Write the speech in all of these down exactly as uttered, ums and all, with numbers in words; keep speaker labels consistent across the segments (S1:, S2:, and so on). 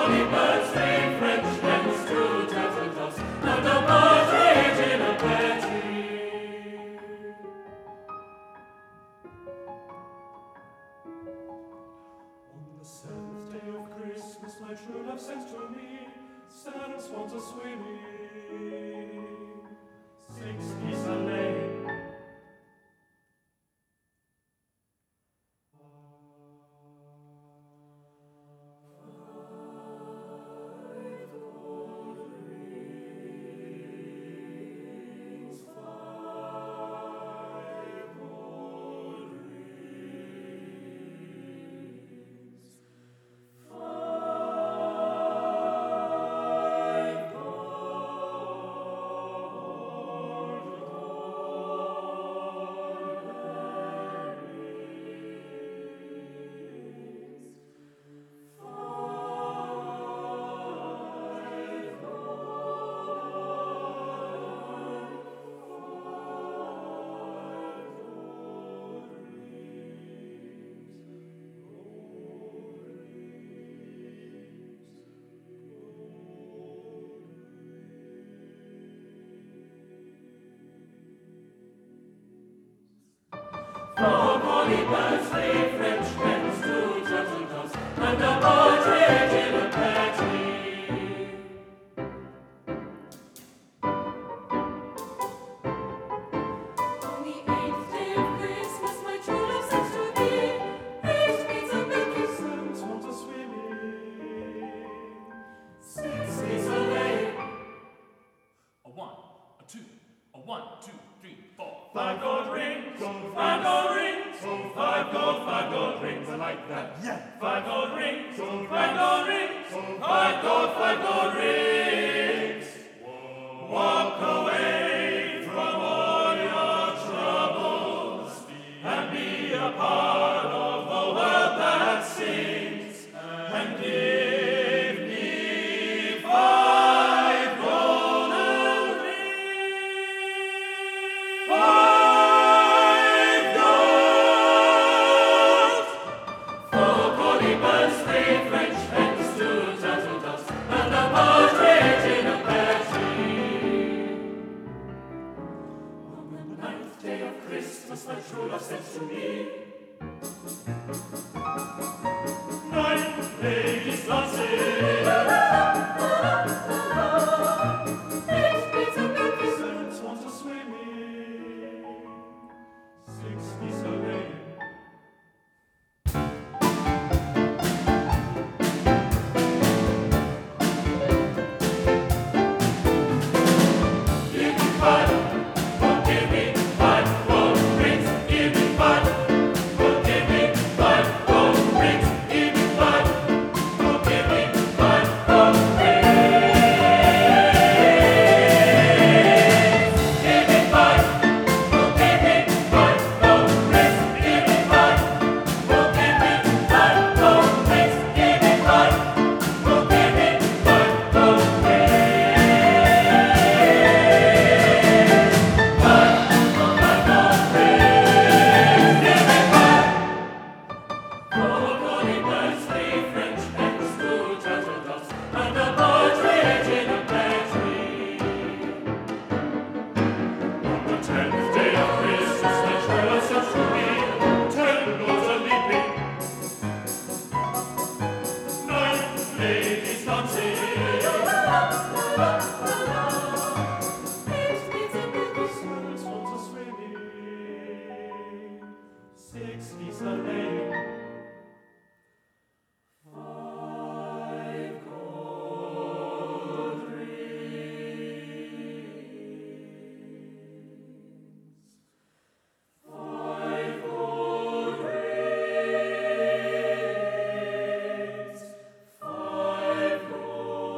S1: bonny birds, three French hens, two turtle doves, and a partridge in a pear tree. On the seventh day of Christmas, my true love sent to me seven swans a swimming, six geese a laying. Four bonny birds, three French hens, two turtle doves, and a partridge in a pear tree. On the eighth day of Christmas, my true love sent to thee eight maids a milking, seven swans a swimming, six geese a laying.
S2: A one, a two, a one, two, three, four.
S1: Five gold rings, five gold rings, five gold, five gold rings, I like that.
S2: Yeah.
S1: Five gold rings, five gold rings, five gold, five gold rings. Walk away from all your troubles and be a part of the world that sings, and give me five golden rings. Five gold. Four bonny birds, three French hens, two turtle doves, and a partridge in a pear tree. On the ninth day of Christmas, my true love sent to me nine ladies dancing, eight maids a milking, seven swans a swimming, six geese a laying. Give me five, oh give me five gold rings. Give me five, oh give me five gold rings. Give me five, oh give me five gold rings. Give me five, oh give me five gold rings. Give me five, oh give me five gold rings. Give me five, oh give me five gold rings. Four bonny birds, three French hens, two turtle doves, and a partridge in a pear tree. On the tenth day of Christmas, my true love sent to me ten lords a leaping, nine ladies dancing, eight maids a milking, seven swans a swimming, six geese a laying. Five gold rings, five gold rings, five gold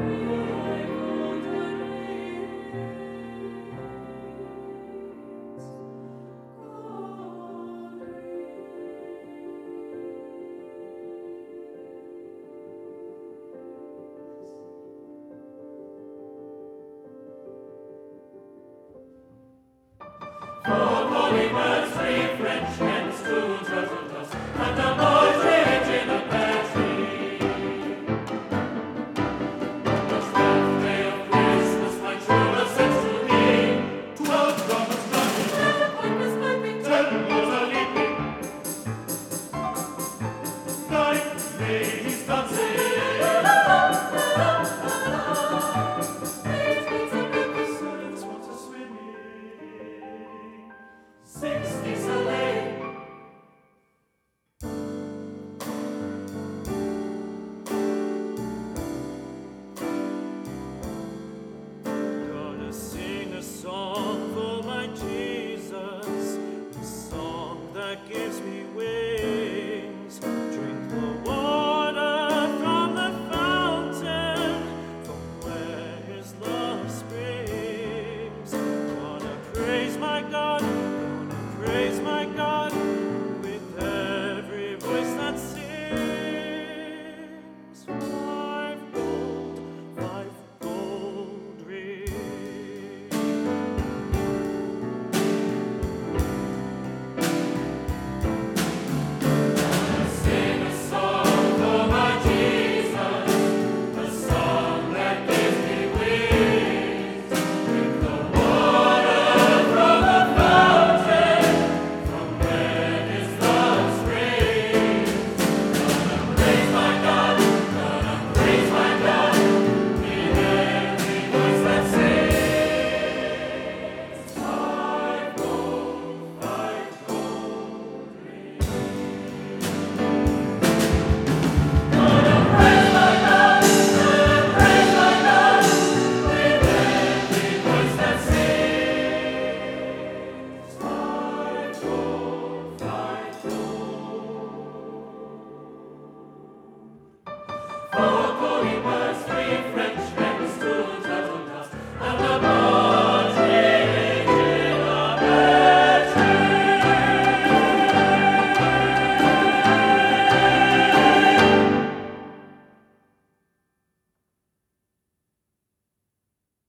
S1: Holy birds, three French hens, two turtle doves, and a partridge in a pear tree. The twelfth day of Christmas, my true love sends to me. Twelve drummers drumming, twelve pipers piping, ten bulls a leaping, nine ladies dancing, eight maids a milking, seven swans a swimming, sixty sleigh.
S3: Gonna sing a song for my Jesus, a song that gives